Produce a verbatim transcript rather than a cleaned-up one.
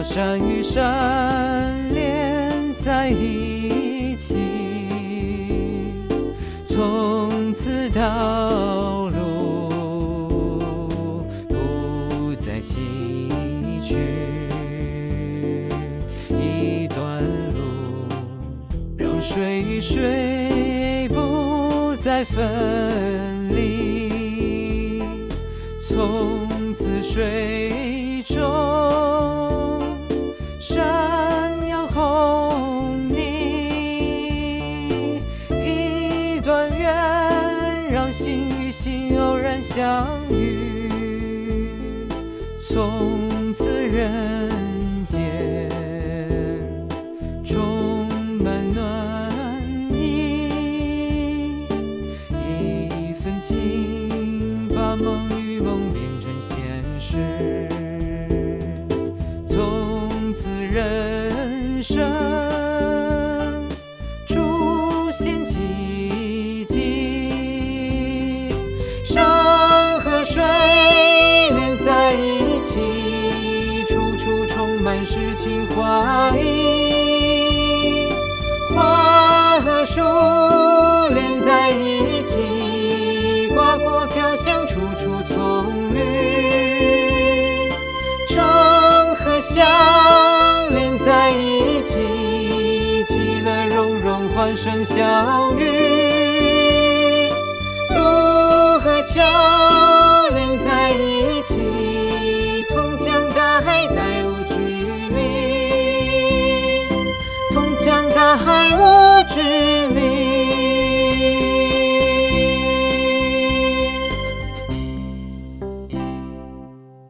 把山与山连在一起，从此道路不再崎岖，一段路让水与水不再分离，从此水中闪耀红泥，一段缘让心与心偶然相遇，从此人间充满暖意，一份情把梦与梦变成现实，从此人生出现奇迹，山和水连在一起，处处充满诗情画意，花和树连在一起，瓜果飘香，处处葱绿，城和乡连在一起，其乐融融，欢声笑语，路和桥